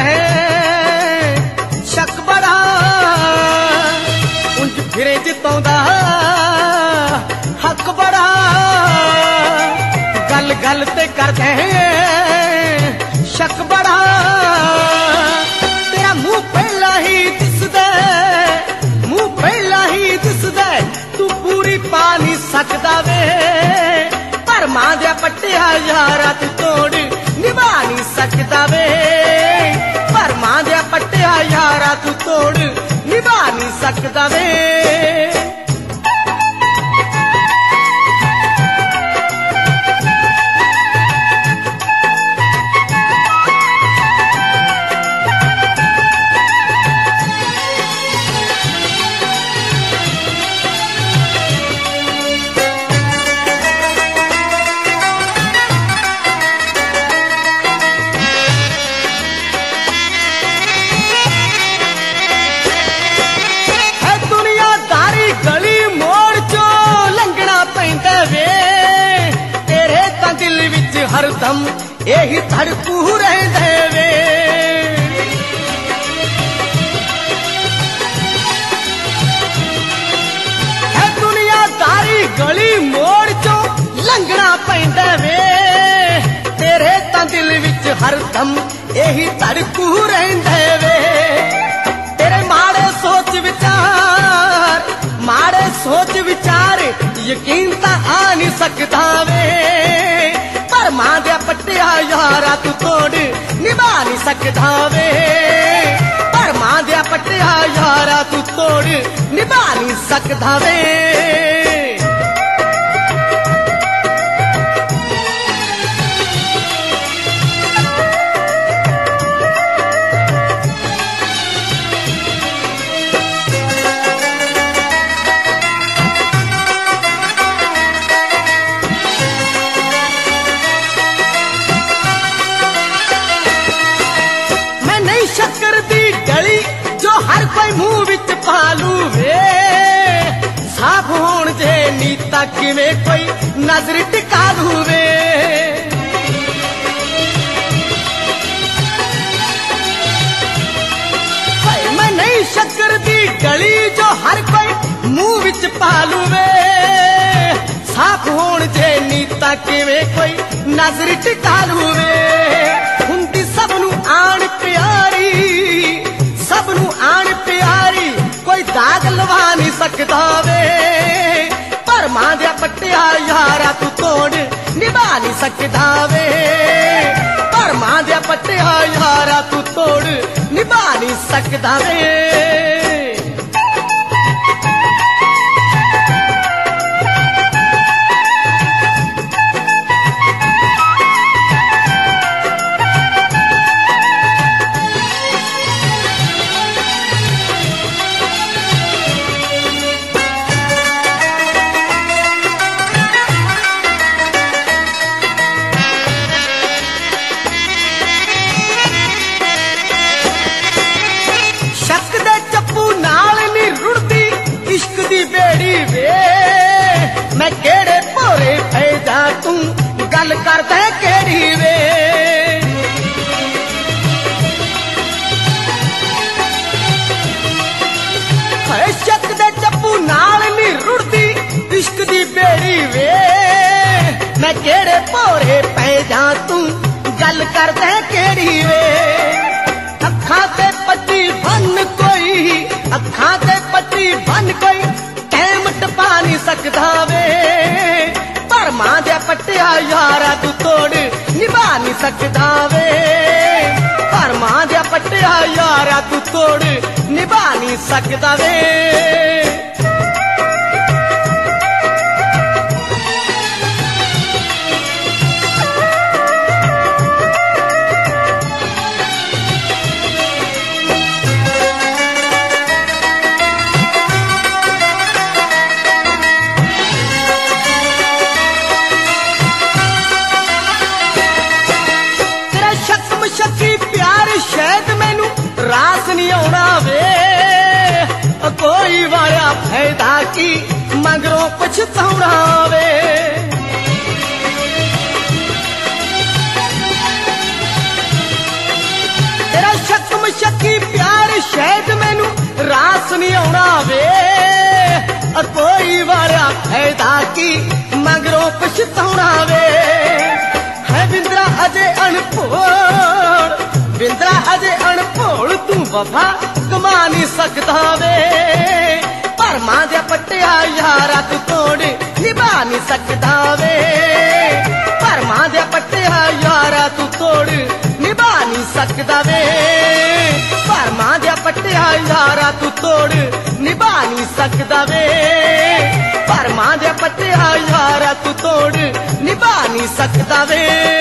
शक बड़ा उंज फिरे जितोंदा हक बड़ा गल गल ते करदे शक बड़ा तेरा मुंह पहला ही दिसदा मुंह पहला ही दिसदा तू पूरी पा नहीं सकदा वे पर मां दे पट्टिया यारा तू तोड़ निभा नहीं सकदा वे पर मां दे पट्टिया यारा तू तोड़ निभा नहीं सकदा वे हरदम यही धड़कू रहंदे वे है दुनियादारी गली मोड़ चो लंघना पैंदा वे तेरे तां दिल विच हरदम यही धड़कू रहंदे वे तेरे माड़े सोच विचार यकीन तां आ नहीं सकदा वे पर मां दे पट्टिया यारा तू तोड़ निभा नहीं सकदा वे पर मां दे पट्टिया यारा तू तोड़ निभा नहीं सकदा वे शक्कर दी गली जो हर कोई मुंह विच पालू वे साफ होण जे नीता किवें कोई नजर टिका लू वे मैं नहीं शक्कर दी गली जो हर कोई मुंह विच पालू वे साफ होण जे नीता किवें कोई नजर टिका लू वे हुंदी सबनू आण प्यारी सबनू आण प्यारी कोई दाग लवा नहीं सकदा वे पर मां दे पट्टिया यारा तू तोड़ निभा नहीं सकदा वे पर मां दे पट्टिया यारा तू तोड़ निभा नहीं सकदा वे मैं केड़े भोरे पैदा तू गल करदा केड़ी वे शक दे चप्पू नाल नी रुड़दी इश्क दी बेड़ी वे मैं केड़े भोरे पैदा तू गल करदा केड़ी वे अखां ते पट्टी बन कोई अखां ते पट्टी बन कोई टाइम टपा नहीं सकदा वे पर मां दे पट्टिया यारा तू तोड़ निभा नहीं सकदा वे पर मां दे पट्टिया यारा तू तोड़ निभा नहीं सकदा वे रास नहीं आना वे कोई वाया फायदा की मगरों पछताउणा वे ਤੇਰਾ ਸ਼ੱਕ ਮਸ਼ੱਕੀ ਪਿਆਰ ਸ਼ਾਇਦ ਮੈਨੂੰ ਰਾਸ ਨਹੀਂ ਆਉਣਾ ਵੇ ਕੋਈ ਵਾਲਿਆ ਫਾਇਦਾ ਕੀ ਮਗਰੋਂ ਪਛਤਾਉਣਾ ਵੇ ਹੈ ਬਿੰਦਰਾ ਅਜੇ ਅਣਭੋਲ ਬਿੰਦਰਾ ਅਜੇ ਅਣਭੋਲ ਤੂੰ ਵਫਾ ਕਮਾ ਨਹੀਂ ਸਕਦਾ ਵੇ ਭਰਮਾਂ ਦੇ ਪੱਟਿਆ ਯਾਰਾ ਤੂੰ ਤੋੜ ਨਿਭਾ ਨਹੀਂ ਸਕਦਾ ਵੇ ਭਰਮਾਂ ਦੇ ਪੱਟਿਆ ਯਾਰਾ ਤੂੰ ਤੋੜ ਨਿਭਾ ਨਹੀਂ ਸਕਦਾ ਵੇ ਭਰਮਾਂ ਦੇ ਪੱਟਿਆ ਯਾਰਾ ਤੂੰ ਤੋੜ ਨਿਭਾ ਨਹੀਂ ਸਕਦਾ ਵੇ ਭਰਮਾਂ ਦੇ ਪੱਟਿਆ ਯਾਰਾ ਤੂੰ ਤੋੜ ਨਿਭਾ ਨਹੀਂ ਸਕਦਾ ਵੇ